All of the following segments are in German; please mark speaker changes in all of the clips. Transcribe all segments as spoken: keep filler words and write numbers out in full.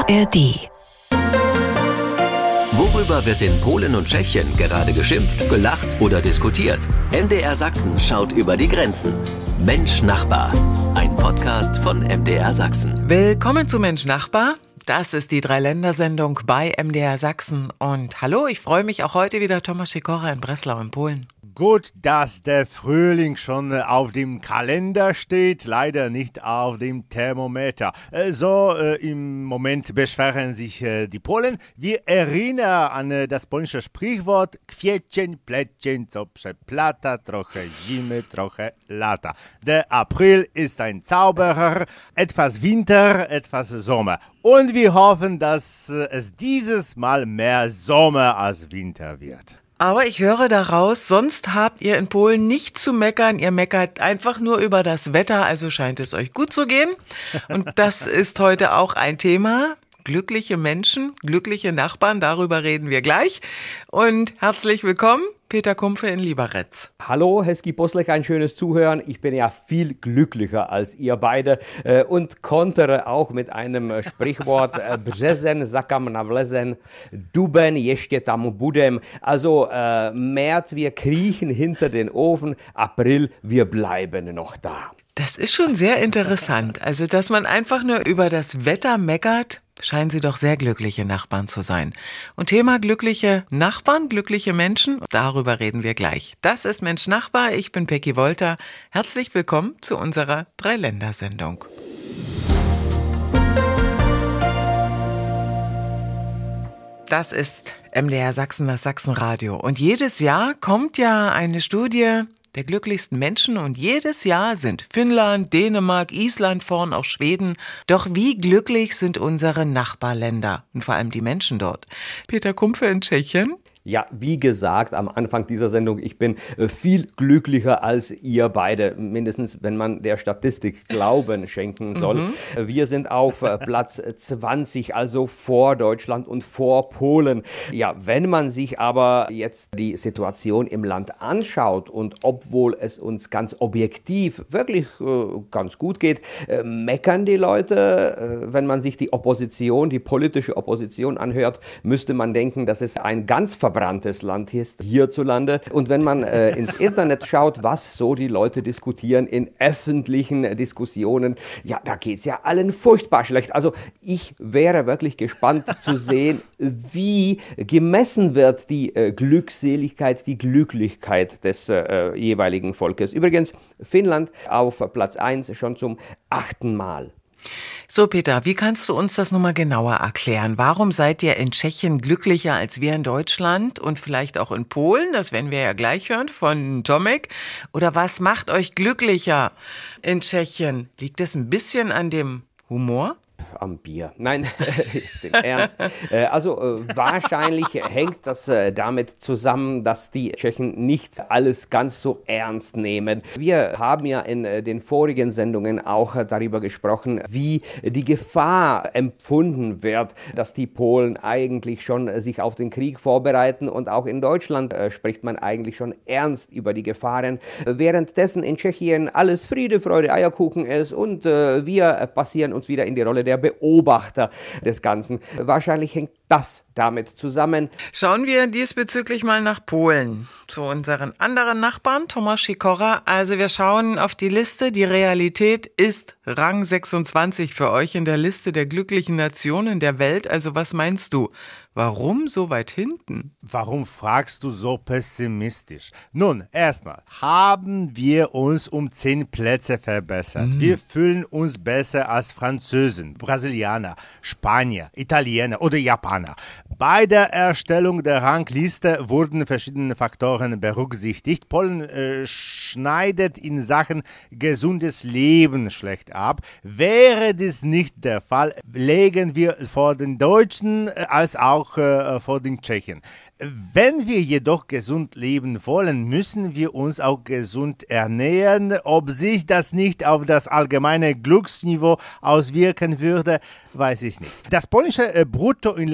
Speaker 1: A R D.
Speaker 2: Worüber wird in Polen und Tschechien gerade geschimpft, gelacht oder diskutiert? M D R Sachsen schaut über die Grenzen. Mensch Nachbar, ein Podcast von M D R Sachsen.
Speaker 3: Willkommen zu Mensch Nachbar. Das ist die Dreiländersendung bei M D R Sachsen. Und hallo, ich freue mich auch heute wieder, Tomasz Sikora in Breslau in Polen.
Speaker 4: Gut, dass der Frühling schon auf dem Kalender steht, leider nicht auf dem Thermometer. So, äh, im Moment beschweren sich äh, die Polen. Wir erinnern an äh, das polnische Sprichwort Kwiecień, plecień, co przeplata, trochę zimy, trochę lata. Der April ist ein Zauberer, etwas Winter, etwas Sommer. Und wir hoffen, dass äh, es dieses Mal mehr Sommer als Winter wird.
Speaker 3: Aber ich höre daraus, sonst habt ihr in Polen nicht zu meckern. Ihr meckert einfach nur über das Wetter, also scheint es euch gut zu gehen. Und das ist heute auch ein Thema. Glückliche Menschen, glückliche Nachbarn, darüber reden wir gleich. Und herzlich willkommen, Peter Kumpfe in Liberec.
Speaker 5: Hallo, Hezký poslech, ein schönes Zuhören. Ich bin ja viel glücklicher als ihr beide äh, und kontere auch mit einem äh, Sprichwort äh, Březen, zakam na vlezen, duben, ještě tam budem. Also äh, März, wir kriechen hinter den Ofen, April, wir bleiben noch da.
Speaker 3: Das ist schon sehr interessant. Also, dass man einfach nur über das Wetter meckert, scheinen sie doch sehr glückliche Nachbarn zu sein. Und Thema glückliche Nachbarn, glückliche Menschen, darüber reden wir gleich. Das ist Mensch Nachbar, ich bin Peggy Wolter. Herzlich willkommen zu unserer Dreiländersendung. Das ist M D R Sachsen, das Sachsenradio. Und jedes Jahr kommt ja eine Studie der glücklichsten Menschen und jedes Jahr sind Finnland, Dänemark, Island vorn, auch Schweden. Doch wie glücklich sind unsere Nachbarländer und vor allem die Menschen dort? Peter Kumpfe in Tschechien.
Speaker 5: Ja, wie gesagt, am Anfang dieser Sendung, ich bin äh, viel glücklicher als ihr beide, mindestens wenn man der Statistik Glauben schenken soll. Mhm. Wir sind auf äh, Platz zwanzig, also vor Deutschland und vor Polen. Ja, wenn man sich aber jetzt die Situation im Land anschaut und obwohl es uns ganz objektiv wirklich äh, ganz gut geht, äh, meckern die Leute. Äh, wenn man sich die Opposition, die politische Opposition anhört, müsste man denken, dass es ein ganz verbranntes Land ist hierzulande. Und wenn man äh, ins Internet schaut, was so die Leute diskutieren in öffentlichen äh, Diskussionen, ja, da geht es ja allen furchtbar schlecht. Also ich wäre wirklich gespannt zu sehen, wie gemessen wird die äh, Glückseligkeit, die Glücklichkeit des äh, jeweiligen Volkes. Übrigens, Finnland auf Platz eins schon zum achten Mal.
Speaker 3: So, Peter, wie kannst du uns das nochmal genauer erklären? Warum seid ihr in Tschechien glücklicher als wir in Deutschland und vielleicht auch in Polen? Das werden wir ja gleich hören von Tomek. Oder was macht euch glücklicher in Tschechien? Liegt es ein bisschen an dem Humor?
Speaker 5: Am Bier. Nein, jetzt im Ernst. Äh, also äh, wahrscheinlich hängt das äh, damit zusammen, dass die Tschechen nicht alles ganz so ernst nehmen. Wir haben ja in äh, den vorigen Sendungen auch äh, darüber gesprochen, wie die Gefahr empfunden wird, dass die Polen eigentlich schon äh, sich auf den Krieg vorbereiten und auch in Deutschland äh, spricht man eigentlich schon ernst über die Gefahren. Währenddessen in Tschechien alles Friede, Freude, Eierkuchen ist und äh, wir äh, passieren uns wieder in die Rolle der Beobachter des Ganzen. Wahrscheinlich hängt das damit zusammen.
Speaker 3: Schauen wir diesbezüglich mal nach Polen, zu unseren anderen Nachbarn, Tomasz Sikora. Also wir schauen auf die Liste. Die Realität ist Rang sechsundzwanzig für euch in der Liste der glücklichen Nationen der Welt. Also was meinst du? Warum so weit hinten?
Speaker 4: Warum fragst du so pessimistisch? Nun, erstmal haben wir uns um zehn Plätze verbessert. Mhm. Wir fühlen uns besser als Französen, Brasilianer, Spanier, Italiener oder Japaner. Bei der Erstellung der Rangliste wurden verschiedene Faktoren berücksichtigt. Polen äh, schneidet in Sachen gesundes Leben schlecht ab. Wäre dies nicht der Fall, legen wir vor den Deutschen äh, als auch äh, vor den Tschechen. Wenn wir jedoch gesund leben wollen, müssen wir uns auch gesund ernähren. Ob sich das nicht auf das allgemeine Glücksniveau auswirken würde, weiß ich nicht. Das polnische Bruttoinlandsprodukt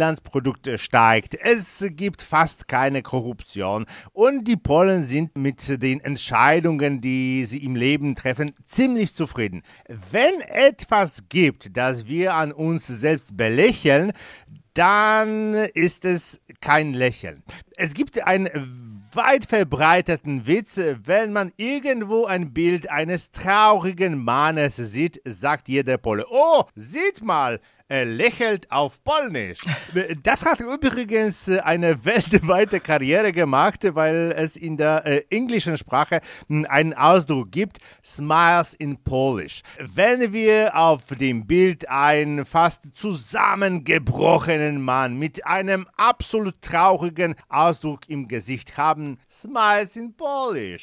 Speaker 4: Inlandsprodukt steigt. Es gibt fast keine Korruption und die Polen sind mit den Entscheidungen, die sie im Leben treffen, ziemlich zufrieden. Wenn etwas gibt, das wir an uns selbst belächeln, dann ist es kein Lächeln. Es gibt einen weit verbreiteten Witz, wenn man irgendwo ein Bild eines traurigen Mannes sieht, sagt jeder Pole: Oh, sieht mal, er lächelt auf Polnisch. Das hat übrigens eine weltweite Karriere gemacht, weil es in der äh, englischen Sprache einen Ausdruck gibt, Smiles in Polish. Wenn wir auf dem Bild einen fast zusammengebrochenen Mann mit einem absolut traurigen Ausdruck im Gesicht haben, Smiles in Polish.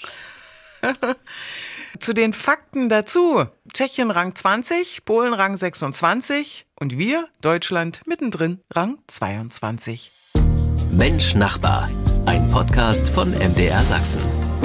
Speaker 3: Zu den Fakten dazu: Tschechien Rang zwanzig, Polen Rang sechsundzwanzig und wir, Deutschland, mittendrin, Rang zweiundzwanzig.
Speaker 2: Mensch Nachbar, ein Podcast von M D R Sachsen.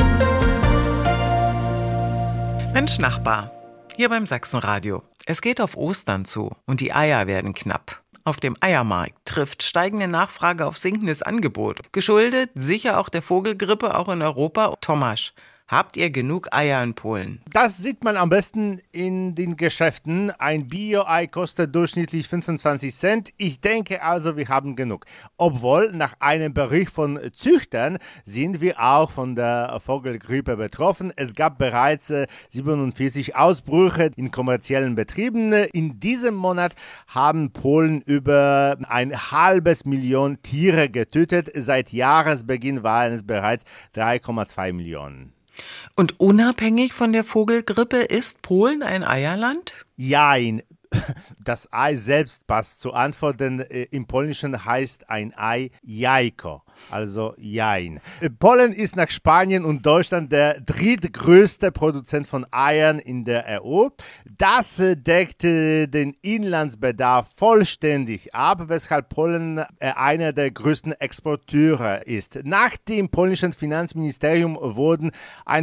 Speaker 3: Mensch Nachbar, hier beim Sachsenradio. Es geht auf Ostern zu und die Eier werden knapp. Auf dem Eiermarkt trifft steigende Nachfrage auf sinkendes Angebot. Geschuldet sicher auch der Vogelgrippe, auch in Europa. Tomasz, habt ihr genug Eier in Polen?
Speaker 4: Das sieht man am besten in den Geschäften. Ein Bio-Ei kostet durchschnittlich fünfundzwanzig Cent. Ich denke also, wir haben genug. Obwohl, nach einem Bericht von Züchtern sind wir auch von der Vogelgrippe betroffen. Es gab bereits äh, siebenundvierzig Ausbrüche in kommerziellen Betrieben. In diesem Monat haben Polen über ein halbes Million Tiere getötet. Seit Jahresbeginn waren es bereits drei Komma zwei Millionen.
Speaker 3: Und unabhängig von der Vogelgrippe ist Polen ein Eierland?
Speaker 4: Jein. Das Ei selbst passt zur Antwort, denn äh, im Polnischen heißt ein Ei Jajko, also Jein. Polen ist nach Spanien und Deutschland der drittgrößte Produzent von Eiern in der E U. Das äh, deckt äh, den Inlandsbedarf vollständig ab, weshalb Polen äh, einer der größten Exporteure ist. Nach dem polnischen Finanzministerium wurden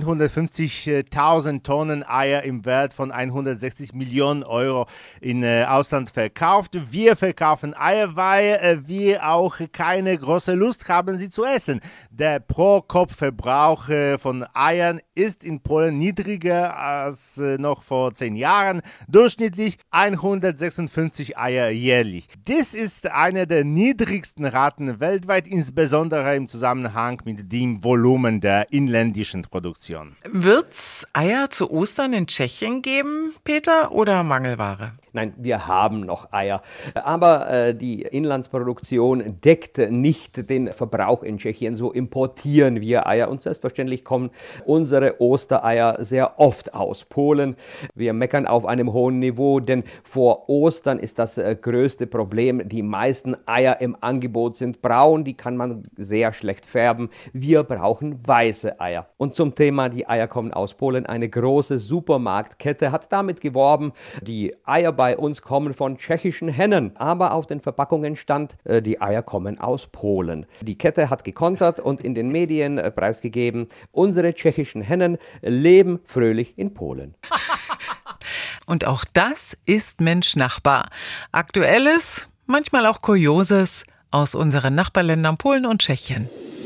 Speaker 4: hundertfünfzigtausend Tonnen Eier im Wert von hundertsechzig Millionen Euro in äh, Ausland verkauft. Wir verkaufen Eier, weil äh, wir auch keine große Lust haben, sie zu essen. Der Pro-Kopf-Verbrauch äh, von Eiern ist in Polen niedriger als äh, noch vor zehn Jahren. Durchschnittlich hundertsechsundfünfzig Eier jährlich. Das ist eine der niedrigsten Raten weltweit, insbesondere im Zusammenhang mit dem Volumen der inländischen Produktion.
Speaker 3: Wird's Eier zu Ostern in Tschechien geben, Peter, oder Mangelware?
Speaker 5: Nein, wir haben noch Eier. Aber äh, die Inlandsproduktion deckt nicht den Verbrauch in Tschechien. So importieren wir Eier. Und selbstverständlich kommen unsere Ostereier sehr oft aus Polen. Wir meckern auf einem hohen Niveau, denn vor Ostern ist das äh, größte Problem. Die meisten Eier im Angebot sind braun. Die kann man sehr schlecht färben. Wir brauchen weiße Eier. Und zum Thema, die Eier kommen aus Polen. Eine große Supermarktkette hat damit geworben, die Eier bei uns kommen von tschechischen Hennen, aber auf den Verpackungen stand, äh, die Eier kommen aus Polen. Die Kette hat gekontert und in den Medien äh, preisgegeben, unsere tschechischen Hennen leben fröhlich in Polen.
Speaker 3: Und auch das ist Mensch Nachbar. Aktuelles, manchmal auch Kurioses aus unseren Nachbarländern Polen und Tschechien.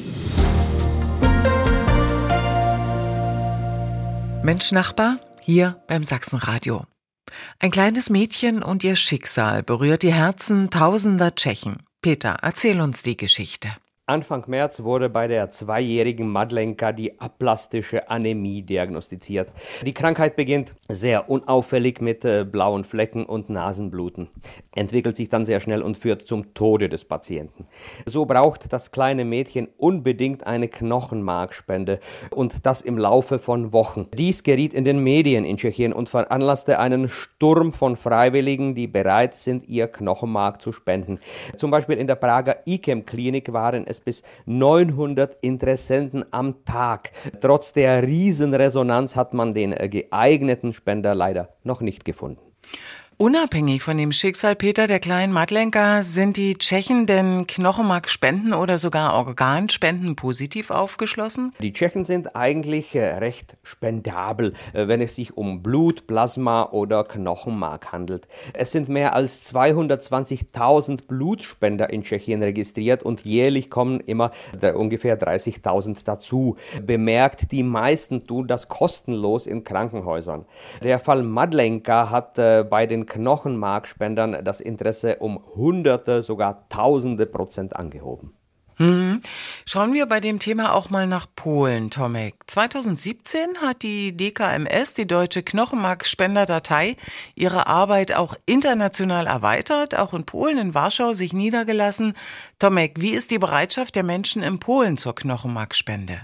Speaker 3: Mensch Nachbar, hier beim Sachsenradio. Ein kleines Mädchen und ihr Schicksal berührt die Herzen tausender Tschechen. Peter, erzähl uns die Geschichte.
Speaker 5: Anfang März wurde bei der zweijährigen Madlenka die aplastische Anämie diagnostiziert. Die Krankheit beginnt sehr unauffällig mit äh, blauen Flecken und Nasenbluten, entwickelt sich dann sehr schnell und führt zum Tode des Patienten. So braucht das kleine Mädchen unbedingt eine Knochenmarkspende und das im Laufe von Wochen. Dies geriet in den Medien in Tschechien und veranlasste einen Sturm von Freiwilligen, die bereit sind, ihr Knochenmark zu spenden. Zum Beispiel in der Prager I K E M-Klinik waren es bis neunhundert Interessenten am Tag. Trotz der Riesenresonanz hat man den geeigneten Spender leider noch nicht gefunden.
Speaker 3: Unabhängig von dem Schicksal Peter der kleinen Madlenka, sind die Tschechen denn Knochenmarkspenden oder sogar Organspenden positiv aufgeschlossen?
Speaker 5: Die Tschechen sind eigentlich recht spendabel, wenn es sich um Blut, Plasma oder Knochenmark handelt. Es sind mehr als zweihundertzwanzigtausend Blutspender in Tschechien registriert und jährlich kommen immer ungefähr dreißigtausend dazu. Bemerkt, die meisten tun das kostenlos in Krankenhäusern. Der Fall Madlenka hat bei den Knochenmarkspendern das Interesse um Hunderte, sogar Tausende Prozent angehoben.
Speaker 3: Hm. Schauen wir bei dem Thema auch mal nach Polen, Tomek. zweitausendsiebzehn hat die D K M S, die Deutsche Knochenmarkspenderdatei, ihre Arbeit auch international erweitert, auch in Polen, in Warschau sich niedergelassen. Tomek, wie ist die Bereitschaft der Menschen in Polen zur Knochenmarkspende?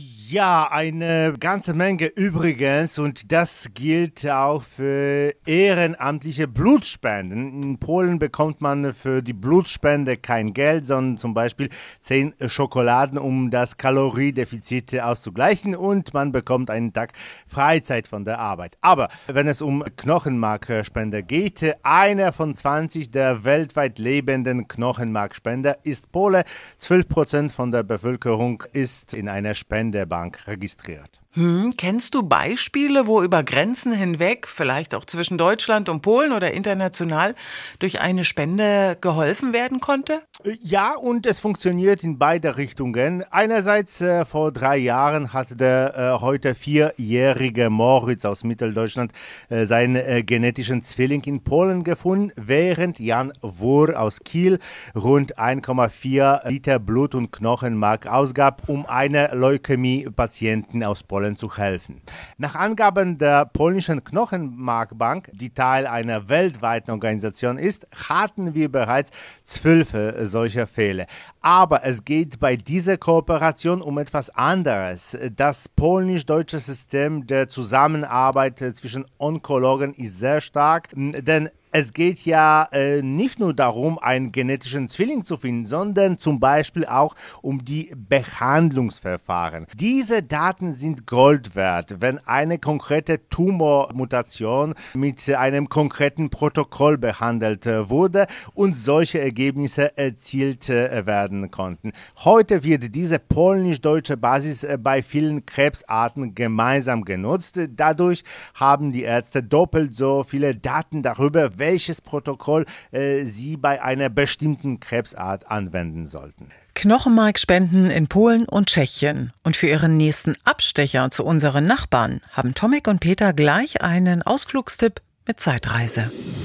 Speaker 4: Ja, eine ganze Menge übrigens, und das gilt auch für ehrenamtliche Blutspenden. In Polen bekommt man für die Blutspende kein Geld, sondern zum Beispiel zehn Schokoladen, um das Kaloriedefizit auszugleichen, und man bekommt einen Tag Freizeit von der Arbeit. Aber wenn es um Knochenmarkspende geht, einer von zwanzig der weltweit lebenden Knochenmarkspender ist Pole. zwölf Prozent von der Bevölkerung ist in einer Spenderbank registriert.
Speaker 3: Hm, kennst du Beispiele, wo über Grenzen hinweg, vielleicht auch zwischen Deutschland und Polen oder international, durch eine Spende geholfen werden konnte?
Speaker 4: Ja, und es funktioniert in beide Richtungen. Einerseits äh, vor drei Jahren hat der äh, heute vierjährige Moritz aus Mitteldeutschland äh, seinen äh, genetischen Zwilling in Polen gefunden, während Jan Wur aus Kiel rund eins Komma vier Liter Blut und Knochenmark ausgab, um einer Leukämie-Patienten aus Polen zu helfen. Nach Angaben der polnischen Knochenmarkbank, die Teil einer weltweiten Organisation ist, hatten wir bereits zwölf solcher Fälle. Aber es geht bei dieser Kooperation um etwas anderes. Das polnisch-deutsche System der Zusammenarbeit zwischen Onkologen ist sehr stark, denn es geht ja äh, nicht nur darum, einen genetischen Zwilling zu finden, sondern zum Beispiel auch um die Behandlungsverfahren. Diese Daten sind Gold wert, wenn eine konkrete Tumormutation mit einem konkreten Protokoll behandelt äh, wurde und solche Ergebnisse erzielt äh, werden konnten. Heute wird diese polnisch-deutsche Basis äh, bei vielen Krebsarten gemeinsam genutzt. Dadurch haben die Ärzte doppelt so viele Daten darüber, welches Protokoll äh, sie bei einer bestimmten Krebsart anwenden sollten.
Speaker 3: Knochenmarkspenden in Polen und Tschechien. Und für ihren nächsten Abstecher zu unseren Nachbarn haben Tomek und Peter gleich einen Ausflugstipp mit Zeitreise.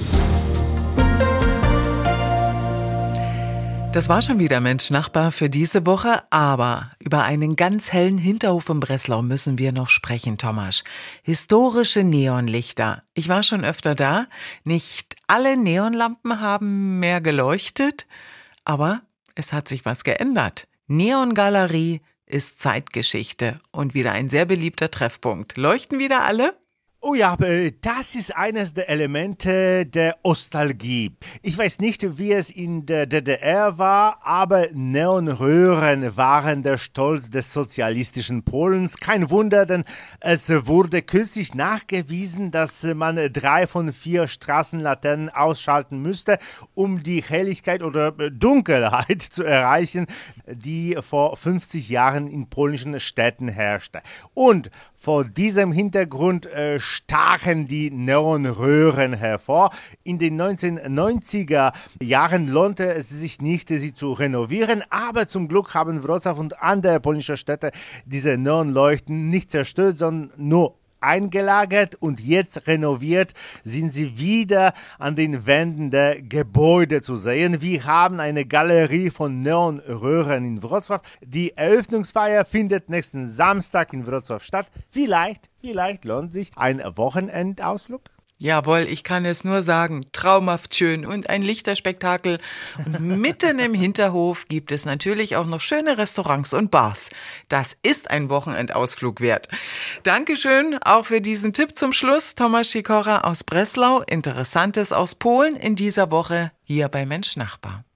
Speaker 3: Das war schon wieder Mensch Nachbar für diese Woche, aber über einen ganz hellen Hinterhof in Breslau müssen wir noch sprechen, Tomasz. Historische Neonlichter. Ich war schon öfter da. Nicht alle Neonlampen haben mehr geleuchtet, aber es hat sich was geändert. Neongalerie ist Zeitgeschichte und wieder ein sehr beliebter Treffpunkt. Leuchten wieder alle?
Speaker 4: Oh ja, das ist eines der Elemente der Nostalgie. Ich weiß nicht, wie es in der D D R war, aber Neonröhren waren der Stolz des sozialistischen Polens. Kein Wunder, denn es wurde kürzlich nachgewiesen, dass man drei von vier Straßenlaternen ausschalten müsste, um die Helligkeit oder Dunkelheit zu erreichen, die vor fünfzig Jahren in polnischen Städten herrschte. Und vor diesem Hintergrund äh, stachen die Neonröhren hervor. In den neunzehnhundertneunziger Jahren lohnte es sich nicht, sie zu renovieren, aber zum Glück haben Wrocław und andere polnische Städte diese Neonleuchten nicht zerstört, sondern nur eingelagert, und jetzt renoviert sind sie wieder an den Wänden der Gebäude zu sehen. Wir haben eine Galerie von Neonröhren in Wrocław. Die Eröffnungsfeier findet nächsten Samstag in Wrocław statt. Vielleicht, vielleicht lohnt sich ein Wochenendausflug.
Speaker 3: Jawohl, ich kann es nur sagen, traumhaft schön und ein Lichterspektakel. Und mitten im Hinterhof gibt es natürlich auch noch schöne Restaurants und Bars. Das ist ein Wochenendausflug wert. Dankeschön auch für diesen Tipp zum Schluss, Tomasz Sikora aus Breslau. Interessantes aus Polen in dieser Woche hier bei Mensch Nachbar.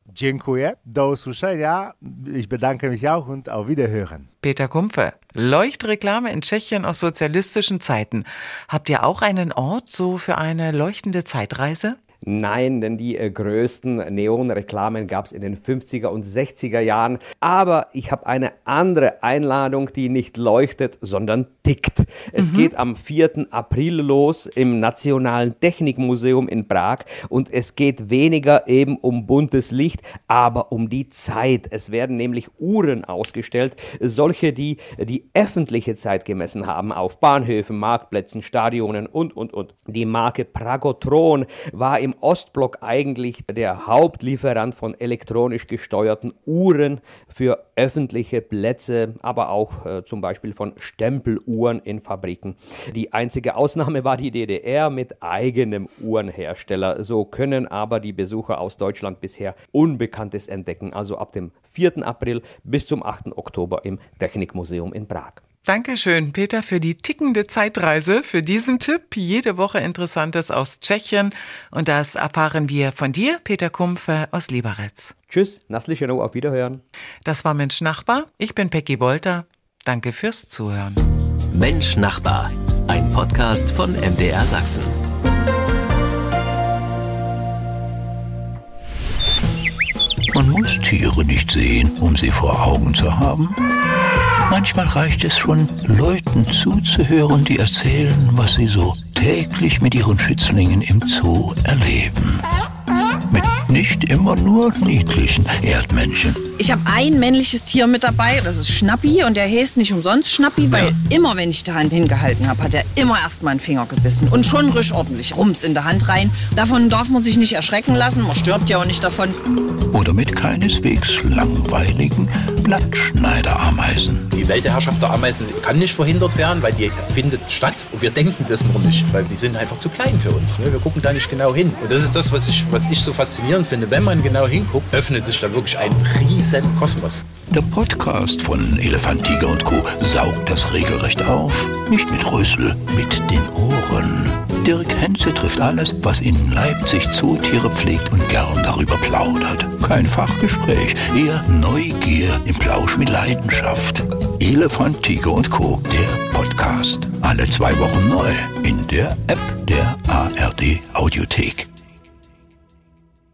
Speaker 4: Dziękuję, do usłyszenia. Ich bedanke mich auch und auf Wiederhören.
Speaker 3: Peter Kumpfe, Leuchtreklame in Tschechien aus sozialistischen Zeiten. Habt ihr auch einen Ort so für eine leuchtende Zeitreise?
Speaker 5: Nein, denn die äh, größten Neonreklamen gab es in den fünfziger und sechziger Jahren. Aber ich habe eine andere Einladung, die nicht leuchtet, sondern tickt. Es mhm. geht am vierten April los im Nationalen Technikmuseum in Prag. Und es geht weniger eben um buntes Licht, aber um die Zeit. Es werden nämlich Uhren ausgestellt, solche, die die öffentliche Zeit gemessen haben, auf Bahnhöfen, Marktplätzen, Stadionen und, und, und. Die Marke Pragotron war im Im Ostblock eigentlich der Hauptlieferant von elektronisch gesteuerten Uhren für öffentliche Plätze, aber auch äh, zum Beispiel von Stempeluhren in Fabriken. Die einzige Ausnahme war die D D R mit eigenem Uhrenhersteller. So können aber die Besucher aus Deutschland bisher Unbekanntes entdecken, also ab dem vierten April bis zum achten Oktober im Technikmuseum in Prag.
Speaker 3: Dankeschön, Peter, für die tickende Zeitreise, für diesen Tipp. Jede Woche Interessantes aus Tschechien. Und das erfahren wir von dir, Peter Kumpfe aus Liberec.
Speaker 5: Tschüss, Naslicheno, auf Wiederhören.
Speaker 3: Das war Mensch Nachbar. Ich bin Peggy Wolter. Danke fürs Zuhören.
Speaker 2: Mensch Nachbar, ein Podcast von M D R Sachsen.
Speaker 1: Man muss Tiere nicht sehen, um sie vor Augen zu haben. Manchmal reicht es schon, Leuten zuzuhören, die erzählen, was sie so täglich mit ihren Schützlingen im Zoo erleben. Mit nicht immer nur niedlichen Erdmännchen.
Speaker 6: Ich habe ein männliches Tier mit dabei, das ist Schnappi, und der heißt nicht umsonst Schnappi, weil ja. immer, wenn ich die Hand hingehalten habe, hat er immer erst meinen Finger gebissen und schon richtig ordentlich Rums in der Hand rein. Davon darf man sich nicht erschrecken lassen, man stirbt ja auch nicht davon.
Speaker 1: Oder mit keineswegs langweiligen Blattschneiderameisen.
Speaker 7: Die Weltherrschaft der Ameisen kann nicht verhindert werden, weil die findet statt und wir denken das noch nicht, weil die sind einfach zu klein für uns. Ne? Wir gucken da nicht genau hin. Und das ist das, was ich, was ich so faszinierend finde. Wenn man genau hinguckt, öffnet sich da wirklich ein riesen Kosmos.
Speaker 1: Der Podcast von Elefant, Tiger und Co. saugt das regelrecht auf. Nicht mit Rüssel, mit den Ohren. Dirk Henze trifft alles, was in Leipzig Zootiere pflegt und gern darüber plaudert. Kein Fachgespräch, eher Neugier im Plausch mit Leidenschaft. Elefant, Tiger und Co. Der Podcast. Alle zwei Wochen neu in der App der A R D Audiothek.